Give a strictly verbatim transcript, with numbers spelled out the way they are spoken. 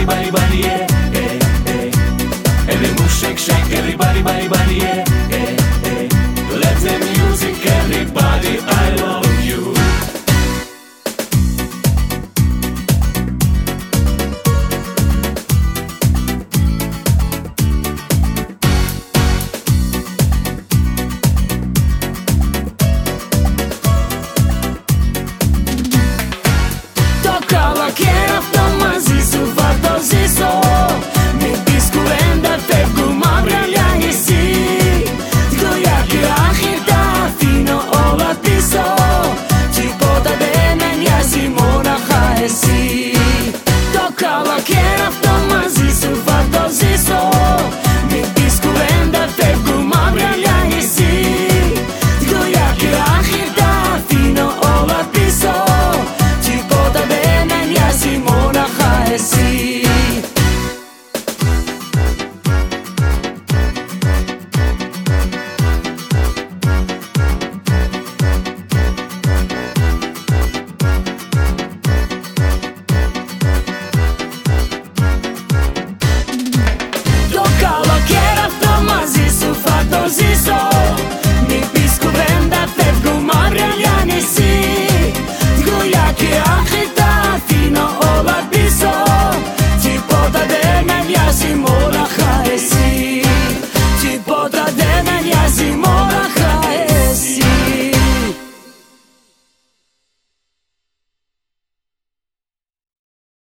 everybody, body, yeah, yeah, yeah. And they move, shake, shake, everybody, body, body, yeah, yeah, yeah. Let the music, everybody, I love you. Καλοκαίρι αυτό μαζί σου θα το ζήσω. Μην πεις κουβέντα, φεύγουμε αυραλιά εσύ. Δουλειά και άχι τα αφήνω όλα πίσω. Τίποτα δεν με νοιάζει, μόναχα εσύ. Το καλοκαίρι αυτό